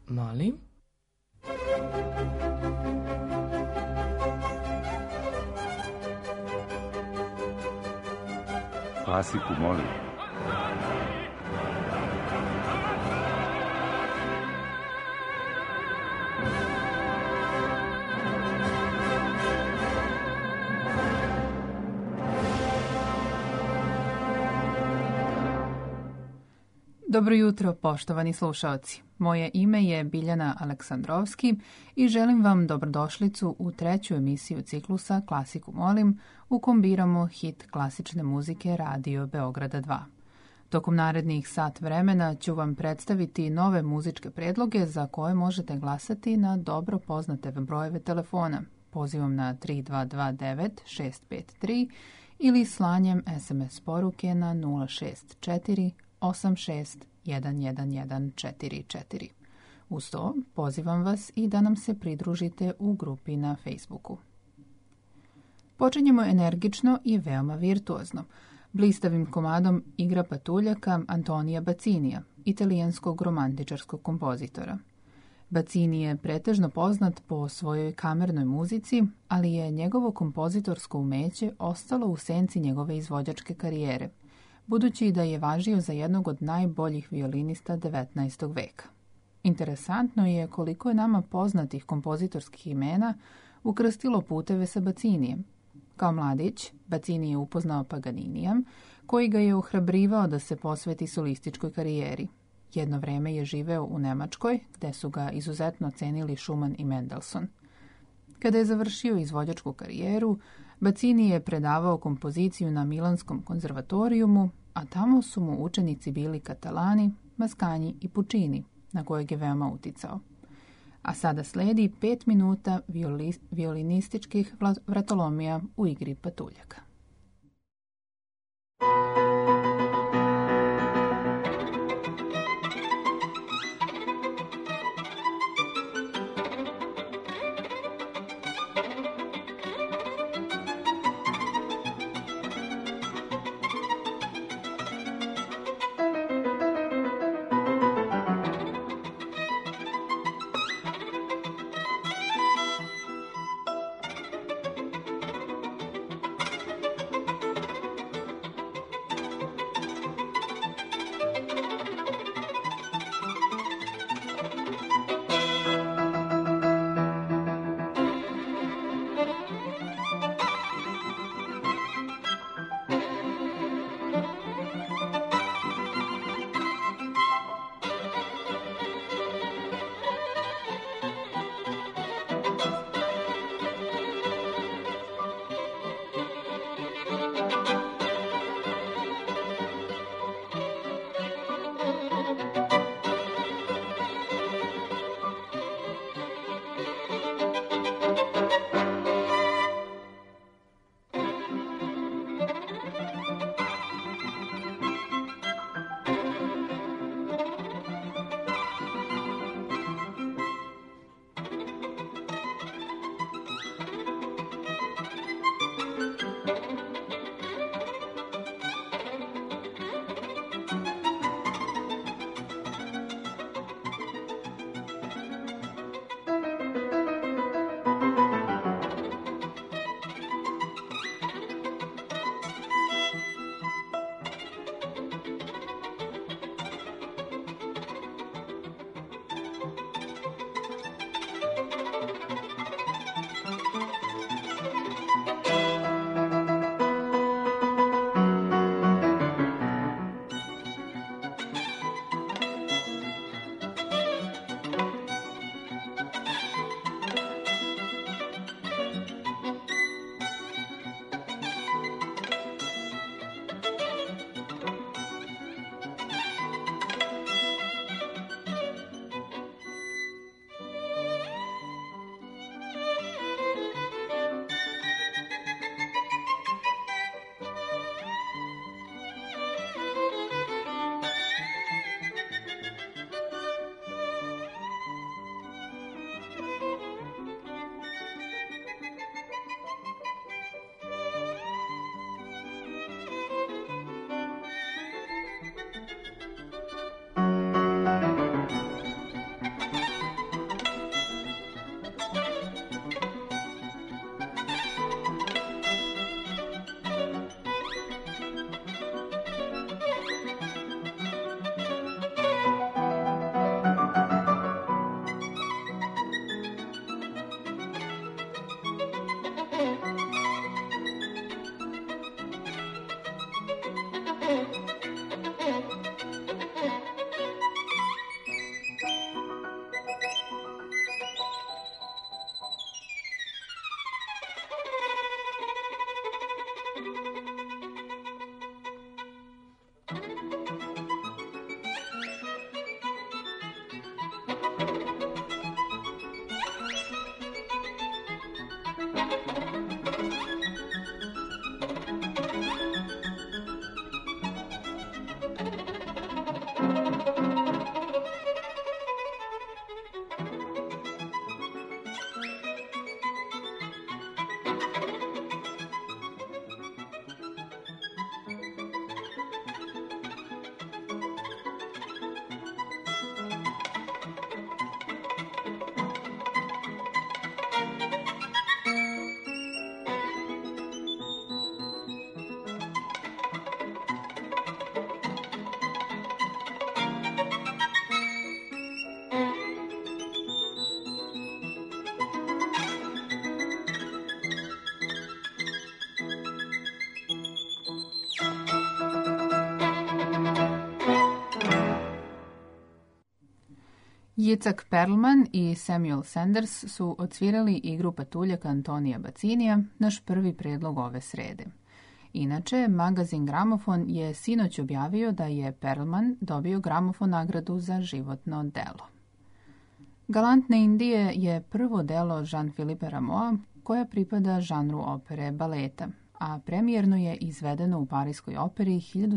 Molim? Klasiku, molim. Dobro jutro, poštovani slušaoci. Moje ime je Biljana Aleksandrovski i želim vam dobrodošlicu u treću emisiju ciklusa Klasiku molim, u kom biramo hit klasične muzike Radio Beograda 2. Tokom narednih sat vremena ću vam predstaviti nove muzičke predloge za koje možete glasati na dobro poznate brojeve telefona, pozivom na 3229 653 ili slanjem SMS poruke na 064 86 11144. Uz to pozivam vas i da nam se pridružite u grupi na Facebooku. Počinjemo energično i veoma virtuozno. Blistavim komadom igra patuljaka Antonija Bacinija, italijanskog romantičarskog kompozitora. Bacini je pretežno poznat po svojoj kamernoj muzici, ali je njegovo kompozitorsko umeće ostalo u senci njegove izvođačke karijere, budući da je važio za jednog od najboljih violinista 19. veka. Interesantno je koliko je nama poznatih kompozitorskih imena ukrstilo puteve sa Bacinijem. Kao mladić, Bacini je upoznao Paganinija, koji ga je ohrabrivao da se posveti solističkoj karijeri. Jedno vreme je živeo u Nemačkoj, gde su ga izuzetno cenili Schumann i Mendelssohn. Kada je završio izvođačku karijeru, Bacini je predavao kompoziciju na Milanskom konzervatorijumu, a tamo su mu učenici bili Catalani, Mascagni i Puccini, na kojeg je veoma uticao. A sada sledi 5 minuta violinističkih vratolomija u igri patuljaka. Jicak Perlman i Samuel Sanders su odsvirali igru patuljaka Antonija Bacinija, naš prvi predlog ove srede. Inače, magazin Gramofon je sinoć objavio da je Perlman dobio Gramofon nagradu za životno delo. Galantne Indije je prvo delo Jean-Philippe Rameau koja pripada žanru opere baleta, a premijerno je izvedeno u Parijskoj operi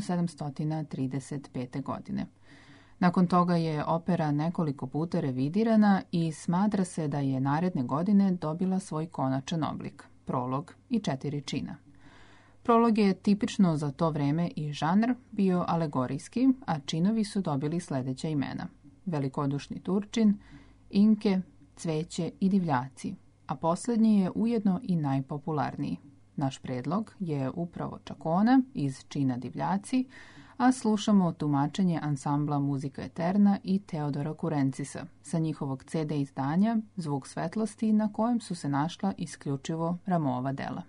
1735. godine. Nakon toga je opera nekoliko puta revidirana i smatra se da je naredne godine dobila svoj konačan oblik, prolog i 4 čina. Prolog je tipično za to vreme i žanr bio alegorijski, a činovi su dobili sljedeća imena: Velikodušni Turčin, Inke, Cveće i Divljaci, a posljednji je ujedno i najpopularniji. Naš predlog je upravo Čakona iz čina Divljaci, a slušamo tumačenje ansambla Muzika Eterna i Teodora Kurencisa sa njihovog CD izdanja Zvuk svetlosti, na kojem su se našla isključivo Rameauova dela.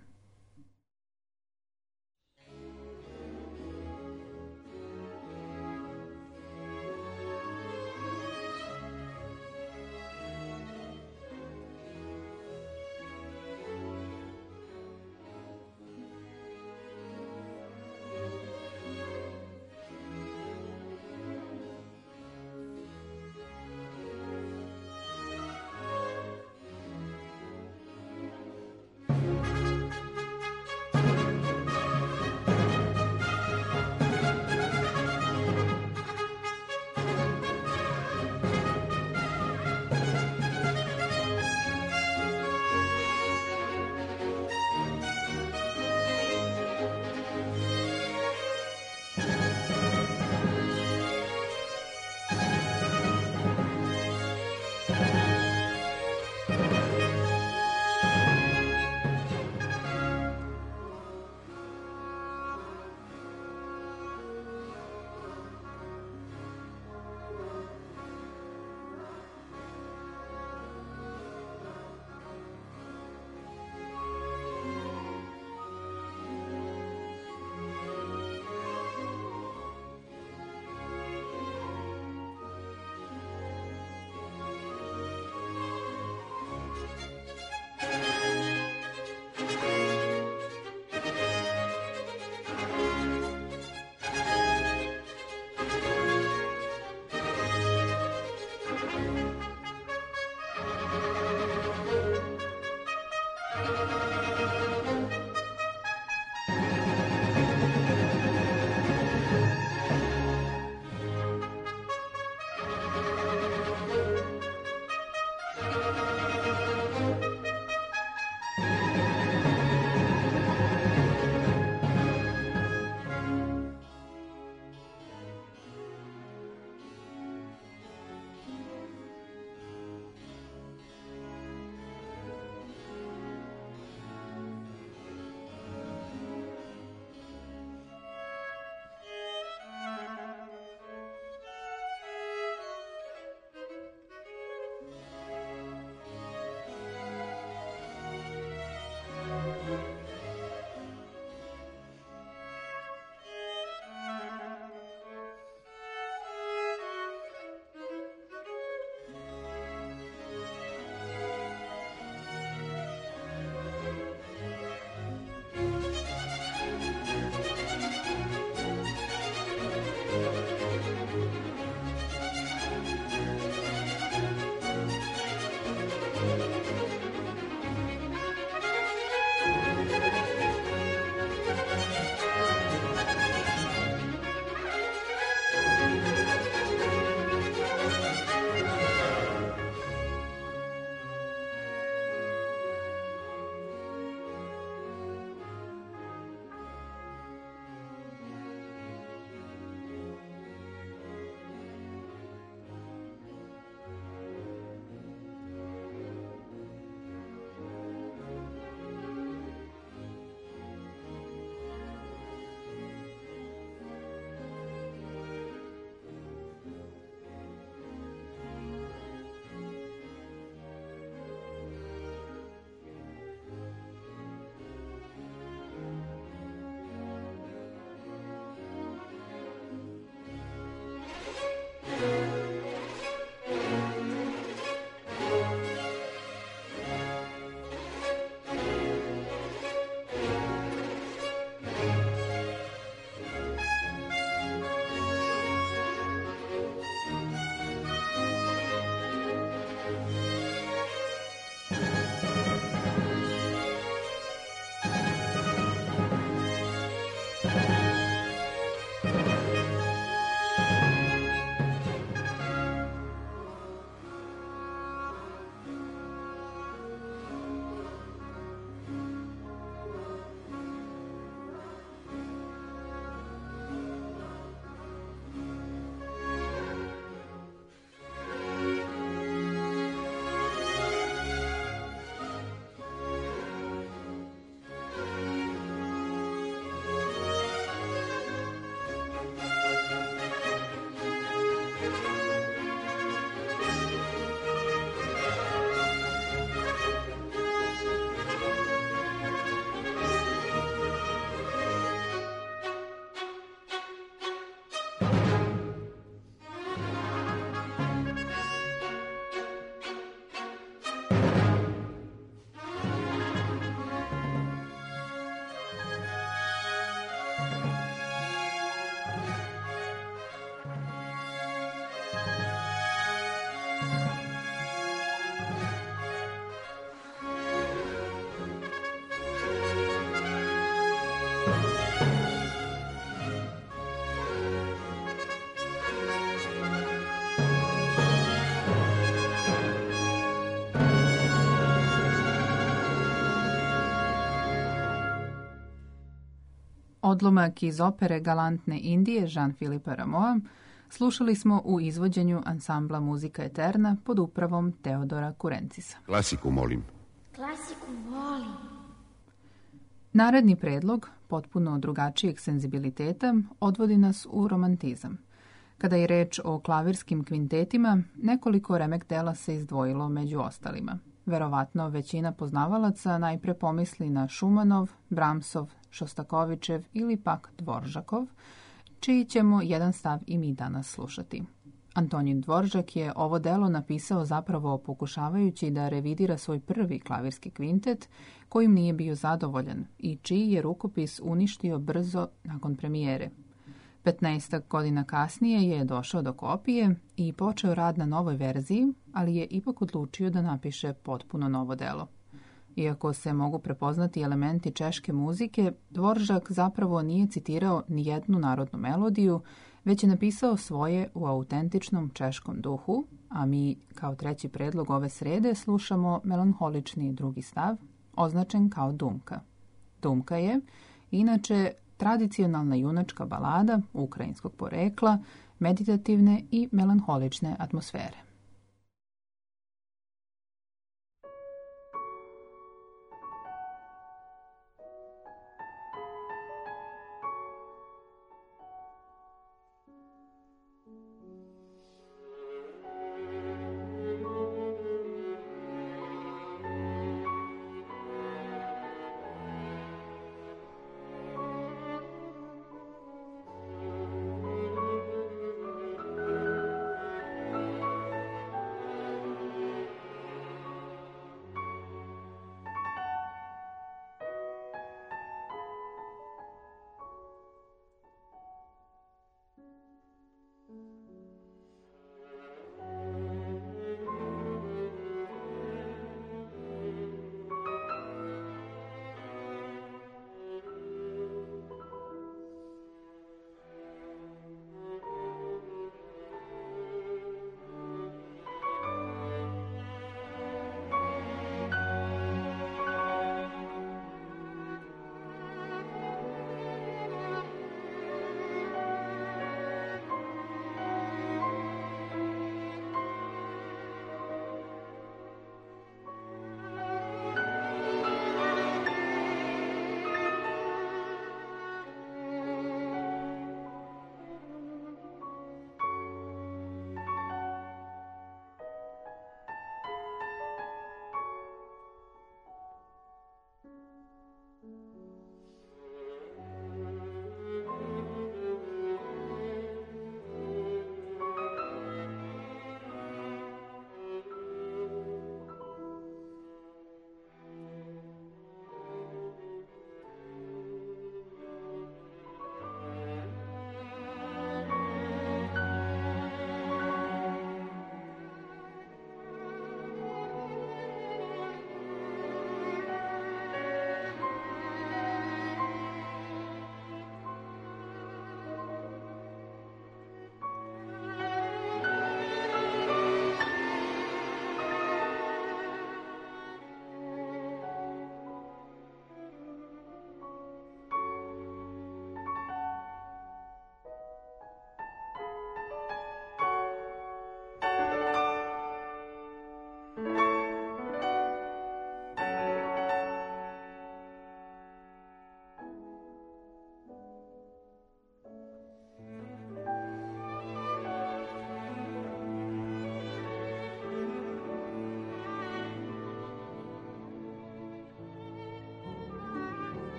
Odlomak iz opere Galantne Indije Jean-Philippe Rameau slušali smo u izvođenju ansambla Muzika Eterna pod upravom Teodora Kurencisa. Klasiku molim. Klasiku volim. Naredni predlog, potpuno drugačijeg senzibiliteta, odvodi nas u romantizam. Kada je reč o klavirskim kvintetima, nekoliko remek dela se izdvojilo među ostalima. Verovatno većina poznavalaca najpre pomisli na Šumanov, Brahmsov, Šostakovičev ili pak Dvoržakov, čiji ćemo jedan stav i mi danas slušati. Antonin Dvoržak je ovo delo napisao zapravo pokušavajući da revidira svoj prvi klavirski kvintet, kojim nije bio zadovoljan i čiji je rukopis uništio brzo nakon premijere. 15 godina kasnije je došao do kopije i počeo rad na novoj verziji, ali je ipak odlučio da napiše potpuno novo delo. Iako se mogu prepoznati elementi češke muzike, Dvoržak zapravo nije citirao ni jednu narodnu melodiju, već je napisao svoje u autentičnom češkom duhu, a mi kao treći predlog ove srede slušamo melanholični drugi stav, označen kao Dumka. Dumka je, inače, tradicionalna junačka balada ukrajinskog porekla, meditativne i melanholične atmosfere.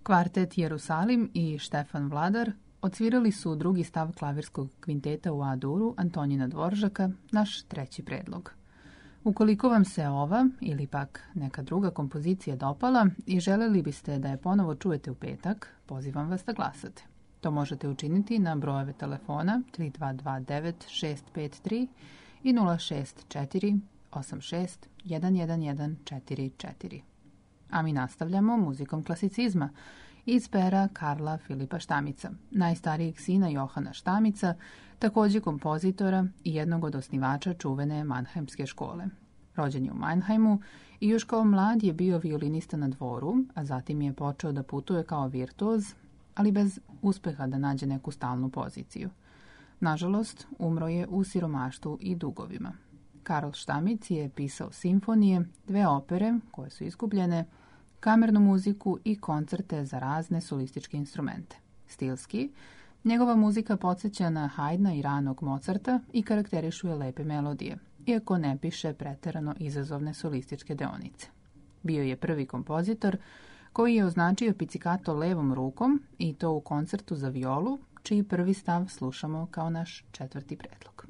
Kvartet Jerusalim i Štefan Vladar odsvirali su drugi stav klavirskog kvinteta u A-duru Antonina Dvoržaka, naš treći predlog. Ukoliko vam se ova ili pak neka druga kompozicija dopala i želeli biste da je ponovo čujete u petak, pozivam vas da glasate. To možete učiniti na brojeve telefona 3229 653 i 064 86 11144. A mi nastavljamo muzikom klasicizma iz pera Karla Filipa Štamica, najstarijeg sina Johana Štamica, također kompozitora i jednog od osnivača čuvene Mannheimske škole. Rođen je u Mannheimu i još kao mlad je bio violinista na dvoru, a zatim je počeo da putuje kao virtuoz, ali bez uspeha da nađe neku stalnu poziciju. Nažalost, umro je u siromaštvu i dugovima. Karl Štamic je pisao simfonije, 2 opere koje su izgubljene, kamernu muziku i koncerte za razne solističke instrumente. Stilski, njegova muzika podsjeća na Haydna i ranog Mozarta i karakterišuje lepe melodije, iako ne piše preterano izazovne solističke deonice. Bio je prvi kompozitor koji je označio pizzicato levom rukom i to u koncertu za violu, čiji prvi stav slušamo kao naš četvrti predlog.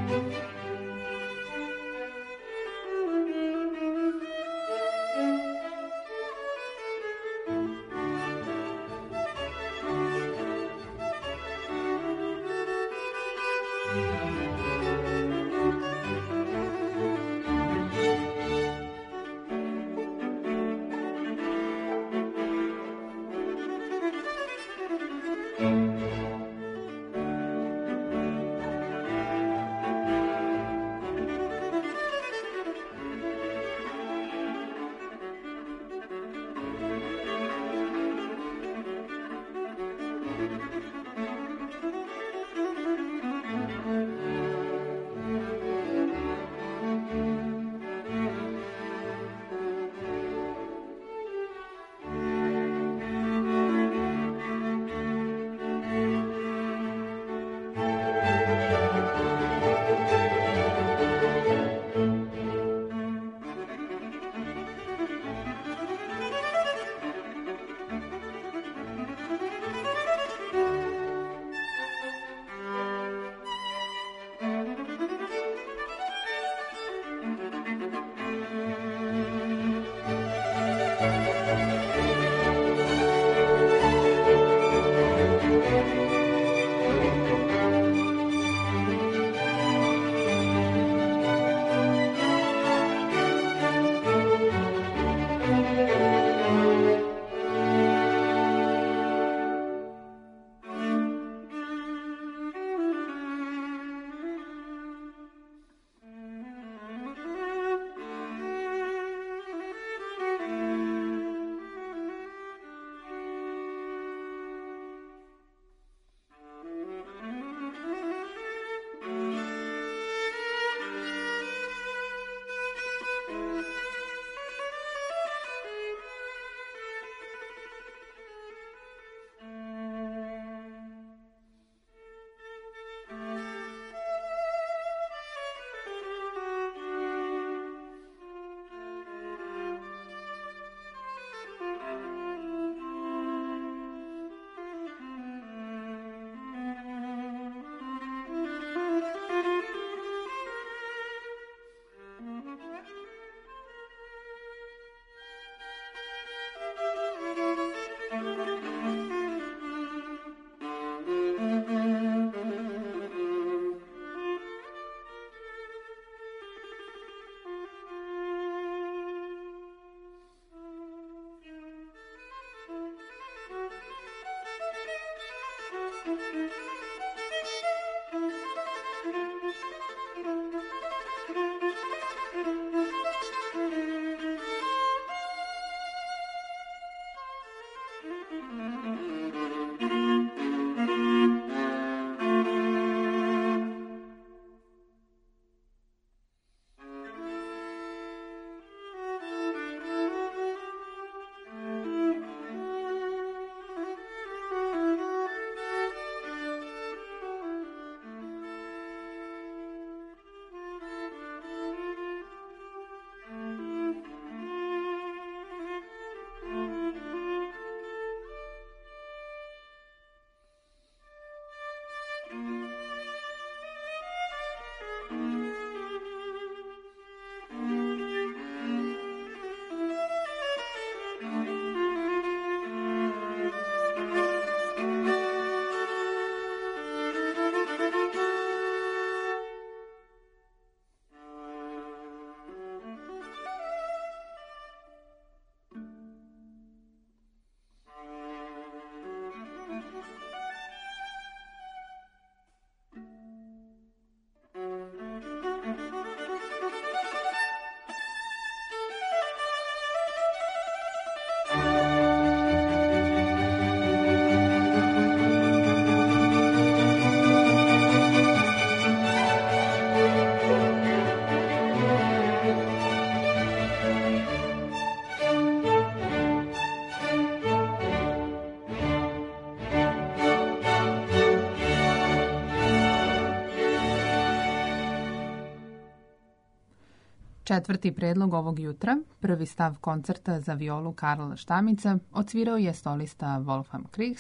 Četvrti predlog ovog jutra, prvi stav koncerta za violu Karla Štamica, odsvirao je solista Wolfgang Kriegs,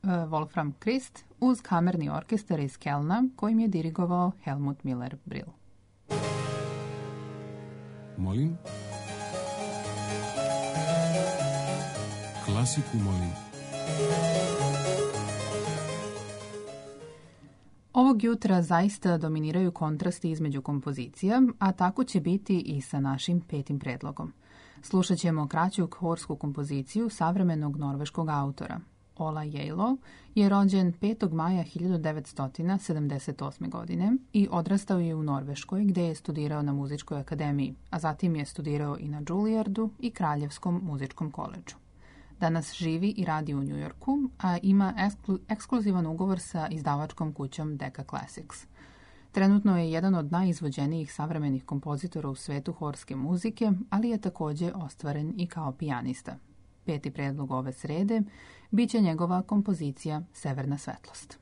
Wolfram Christ uz kamerni orkestar iz Kelna kojim je dirigovao Helmut Miller-Brill. Molim? Klasiku molim. Ovog jutra zaista dominiraju kontrasti između kompozicija, a tako će biti i sa našim 5. predlogom. Slušat ćemo kraću horsku kompoziciju savremenog norveškog autora. Ola Gjeilo je rođen 5. maja 1978. godine i odrastao je u Norveškoj gdje je studirao na muzičkoj akademiji, a zatim je studirao i na Juilliardu i Kraljevskom muzičkom koledžu. Danas živi i radi u New Yorku, a ima ekskluzivan ugovor sa izdavačkom kućom Decca Classics. Trenutno je jedan od najizvođenijih savremenih kompozitora u svetu horske muzike, ali je također ostvaren i kao pijanista. 5. predlog ove srede bit će njegova kompozicija Severna svetlost.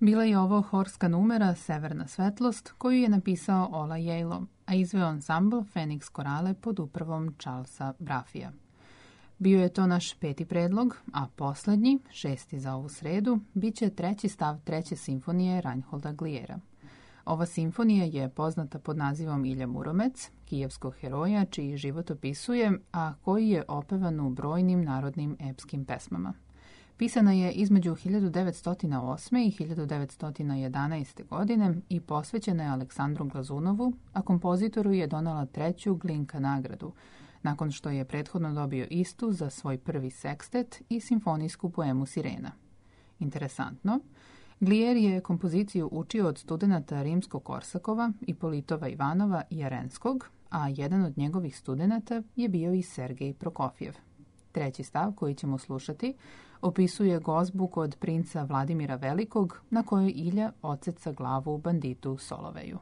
Bila je ovo horska numera Severna svetlost, koju je napisao Ola Yale, a izveo ansambl Phoenix Korale pod upravom Charlesa Braffija. Bio je to naš 5. predlog, a poslednji, 6. za ovu sredu, bit će 3. stav 3. simfonije Reinholda Gliera. Ova simfonija je poznata pod nazivom Ilja Muromec, kijevskog heroja čiji život opisuje, a koji je opevan u brojnim narodnim epskim pesmama. Pisana je između 1908. i 1911. godine i posvećena je Aleksandru Glazunovu, a kompozitoru je donala 3. Glinka nagradu, nakon što je prethodno dobio istu za svoj prvi sekstet i simfonijsku poemu Sirena. Interesantno, Glier je kompoziciju učio od studenata Rimsko-Korsakova, Ipolitova Ivanova i Jarenskog, a jedan od njegovih studenata je bio i Sergej Prokofjev. 3. stav koji ćemo slušati opisuje gozbu kod princa Vladimira Velikog, na kojoj Ilja odseca glavu banditu Soloveju.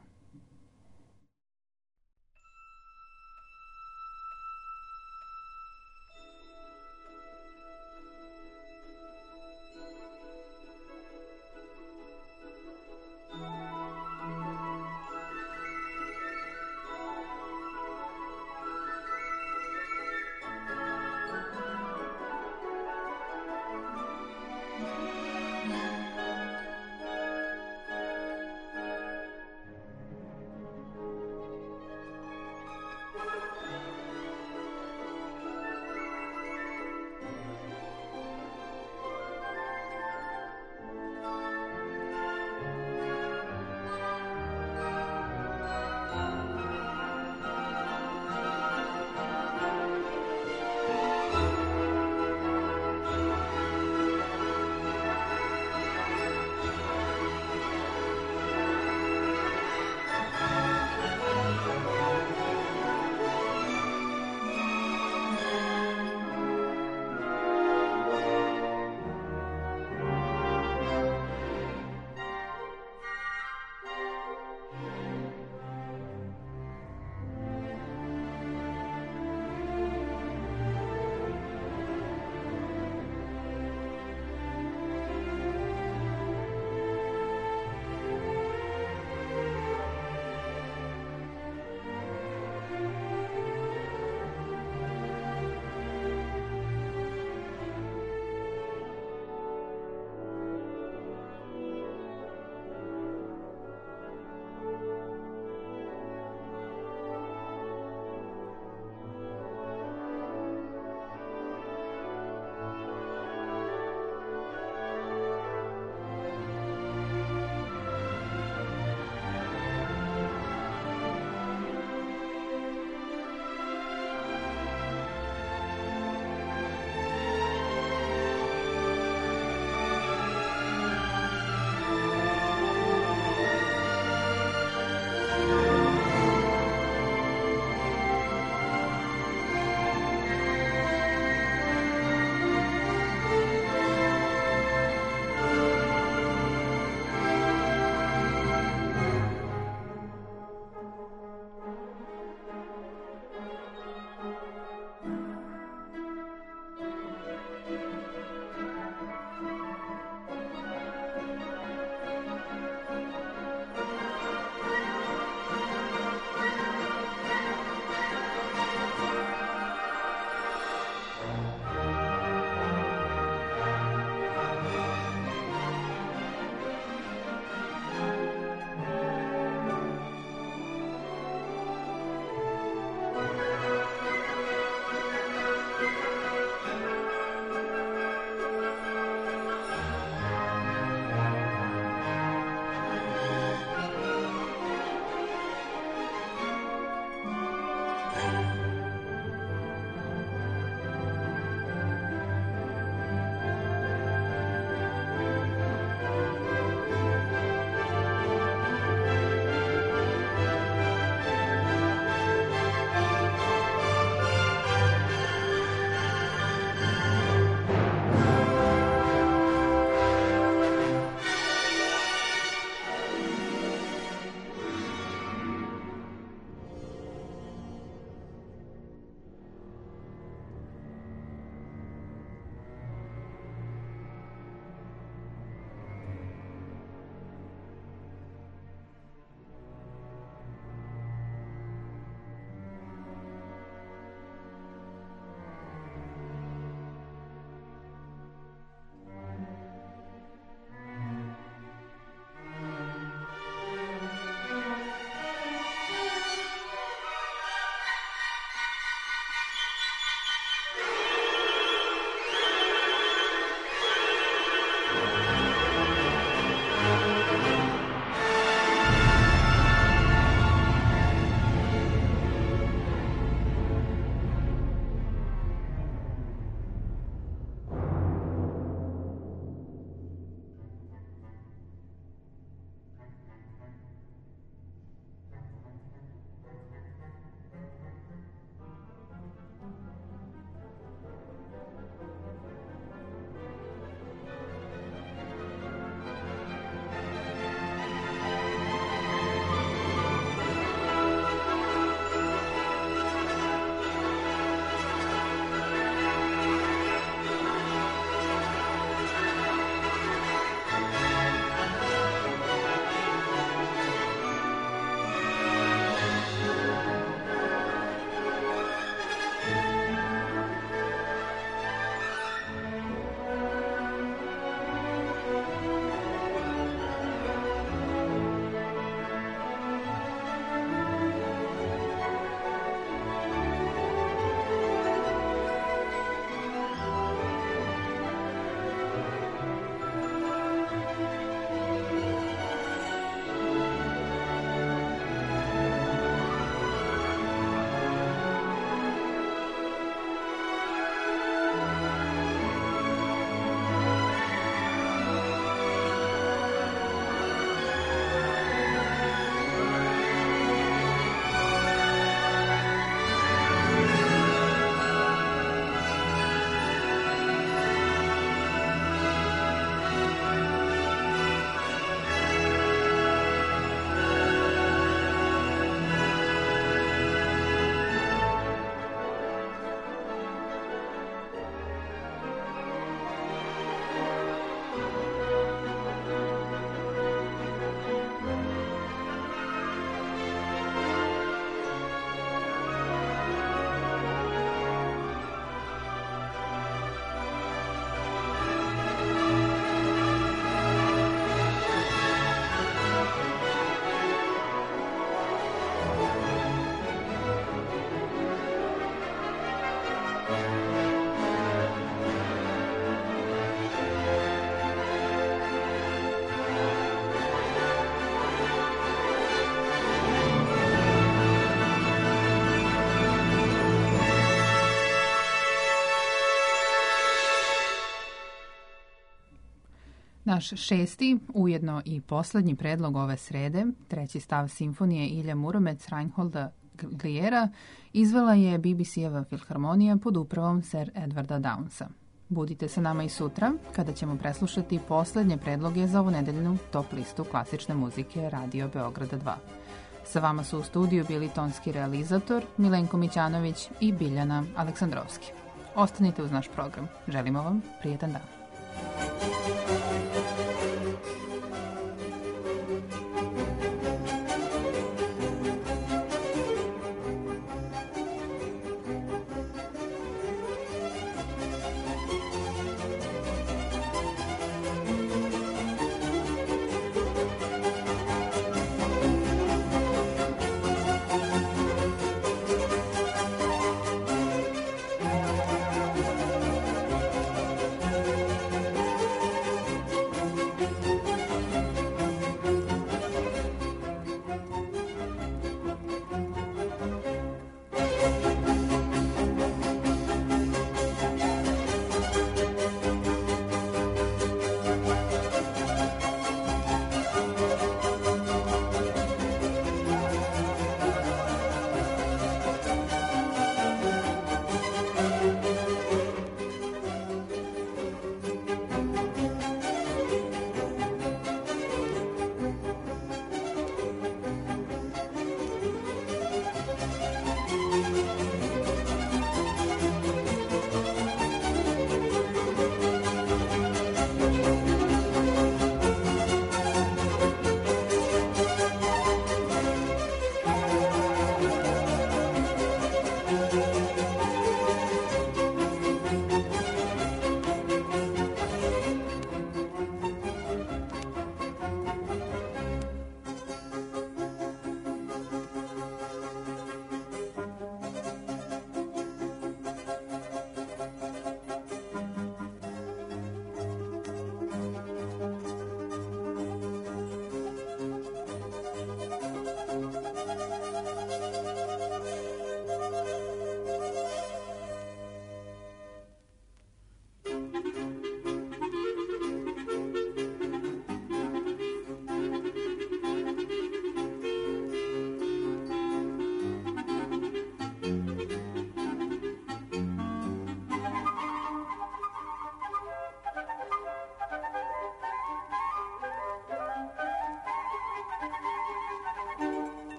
Naš šesti, ujedno i poslednji predlog ove srede, treći stav simfonije Ilja Muromec Reinholda Gliera, izvela je BBC-eva filharmonija pod upravom Sir Edwarda Downsa. Budite sa nama i sutra, kada ćemo preslušati poslednje predloge za ovu nedeljnu top listu klasične muzike Radio Beograda 2. Sa vama su u studiju bili tonski realizator Milenko Mićanović i Biljana Aleksandrovski. Ostanite uz naš program. Želimo vam prijetan dan.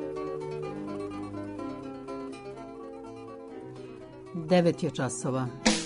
Devet je časova.